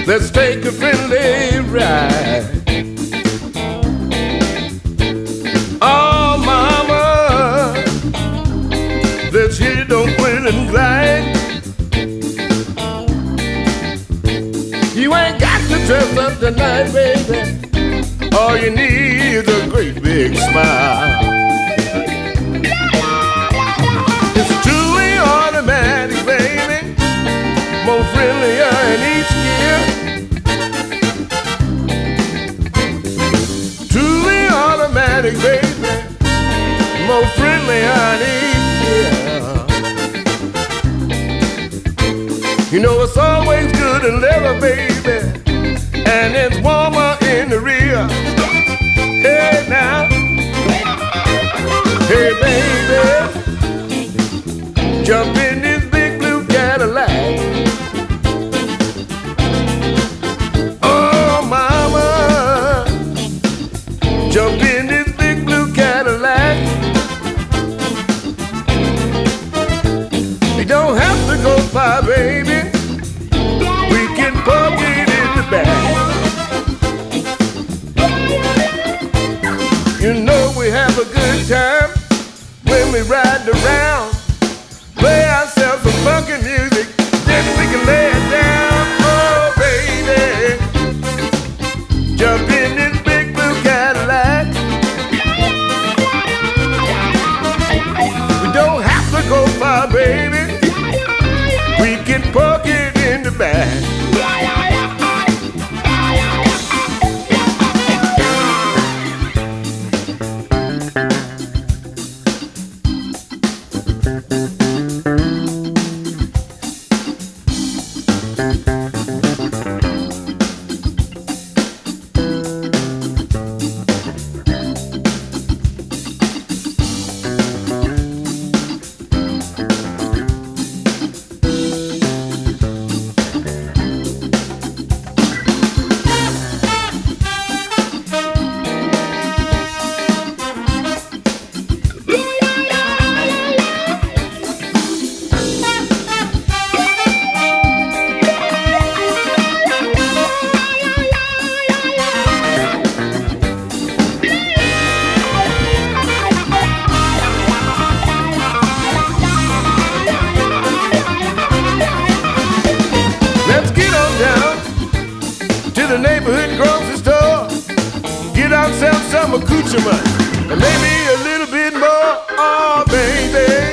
Let's take a friendly ride. Oh, mama, let's hit it, don't quit and glide. You ain't got to dress up tonight, baby. All you need is a great big smile. It's truly automatic, baby, more friendlier in each gear. Truly automatic, baby, more friendlier in each gear. You know it's always good in leather, baby, and it's warmer in the rear. Hey now, hey baby, jump in this big blue Cadillac. Oh mama, jump in this big blue Cadillac. You don't have to go far, baby, we can park it in the back. You know we have a good time when we ride around, play ourselves some funky music, then we can lay it down. Oh baby, jump in this big blue Cadillac. We don't have to go far, baby, we can park it in the back. The neighborhood grocery store, get ourselves some accoutrement and maybe a little bit more, oh baby.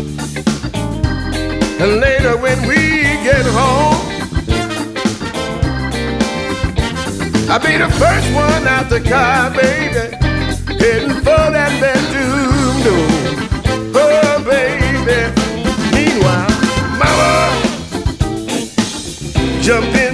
And later when we get home, I'll be the first one out the car, baby, heading for that bedroom door. Oh baby, meanwhile, mama, jump in